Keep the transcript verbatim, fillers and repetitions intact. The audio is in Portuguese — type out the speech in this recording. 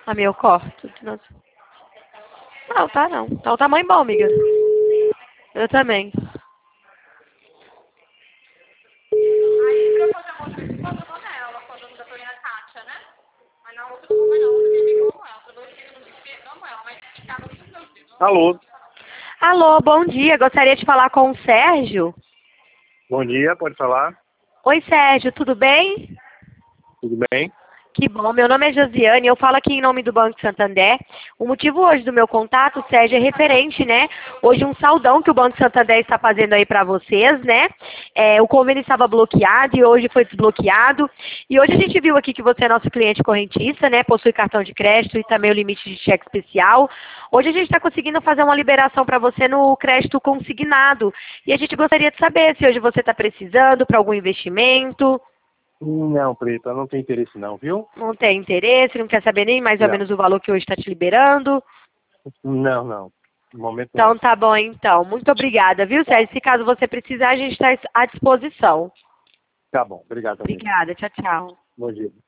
A meu corto. Nossa. Não, tá não. Tá o tamanho bom, amiga. Eu também. Aí pra fazer uma outra esposa, eu vou nela, quando eu tô indo a Kátia, né? Mas na outra eu não vou não, porque minha amiga amo ela. Toda vez que eu não me amo ela, mas ficava tudo meus filhos. Alô, Alô, bom dia. Gostaria de falar com o Sérgio. bom dia, pode falar? Oi, Sérgio, tudo bem? Tudo bem? Que bom, meu nome é Josiane, eu falo aqui em nome do Banco Santander. O motivo hoje do meu contato, Sérgio, é referente, né? Hoje um saudão que o Banco Santander está fazendo aí para vocês, né? É, o convênio estava bloqueado e hoje foi desbloqueado. E hoje a gente viu aqui que você é nosso cliente correntista, né? Possui cartão de crédito e também o limite de cheque especial. Hoje a gente está conseguindo fazer uma liberação para você no crédito consignado. E a gente gostaria de saber se hoje você está precisando para algum investimento. Não, Preta, não tem interesse não, viu? Não tem interesse, não quer saber nem mais ou Não, menos o valor que hoje está te liberando. não, não. No momento Então não. tá bom, então. Muito obrigada, viu, Sérgio? Se caso você precisar, a gente está à disposição. Tá bom, obrigado também. Obrigada, tchau, tchau. Bom dia.